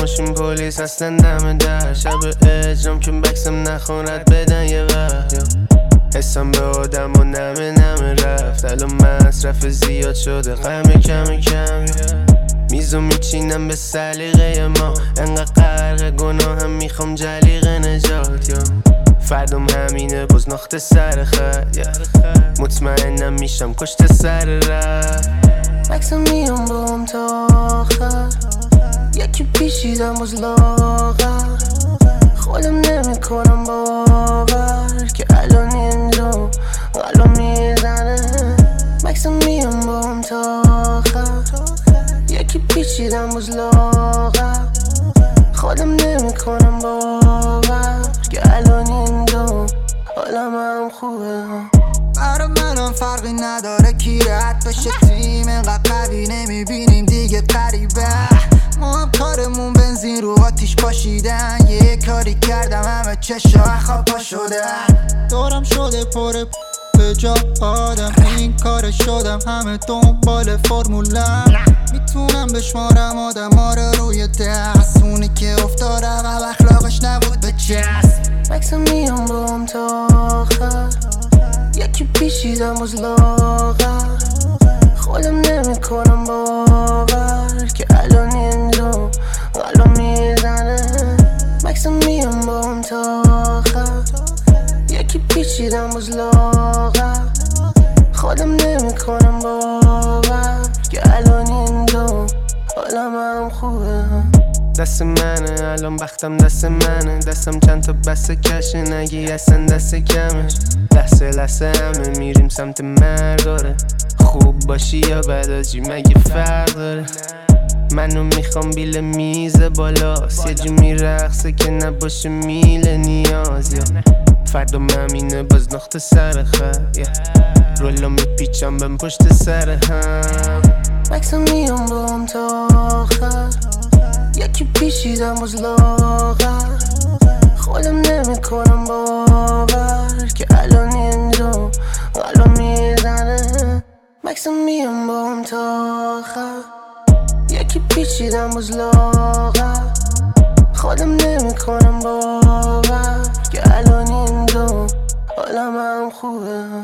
ماشین پلیس اصلا دم در شب اجرام که بکسم نخون رد بدن یه وقت حسم به آدم و نمه رفت الان مصرف زیاد شده غم کم میزو میچینم به سلیقه ما انقدر غرق گناهم میخوام جلیق نجات فردم همینه باز ناخته سر خط مطمئنم میشم کشته سر رفت مکسم میام با هم تا آخر یکی پیشیدم باز لاغر خودم نمیکنم باور که الان اینجا قلبم میزنه مکسم میام با هم تا آخر یکی پیچیدم باز لاغر خودم نمیکنم باور که الان اینجا حالم هم خوبه برا منم فرقی نداره کی رد بشه تیم اینقدر قوی نمیبینیم دیگه قریبه ما هم کارمون بنزین رو آتیش پاشیدن یه کاری کردم همه چشا خواب پا شدن دورم شده پر به جا آدم این کار شدم همه دنبال فرمولم میتونم بشمارم آدم ها رو روی دست اونی که افتادم و اخلاقش نبود به چست مکسم میام با هم تا آخر یکی پیشیدم باز لاغر خودم نمیکنم باور که الان اینجا قلبم میزنه مکسم میام با هم تا آخر یکی پیچیدم باز لاغر خودم نمیکنم باور که الان اینجا حالم هم خوبه دست منه الان بختم دست منه دستم چند تا بسته کشه نگی اصلا دست کمه لحظه همه میریم سمت مرگاره خوب باشی یا بداجی مگه فرق داره منو میخوام بیل میز بالاست یه جو میرقصه که نباشه میل نیاز یا فردا ممینه باز ناخته سر خط رولا میپیچم بهم پشت سر هم مکسم میام با هم تا آخر یکی پیشیدم باز لاغر خودم نمیکنم باور که الان اینجا قلبم میزنه مکسم میام با هم تا آخر یکی پیچیدم باز لاغر خودم نمیکنم باور که الان اینجا حالم هم خوبه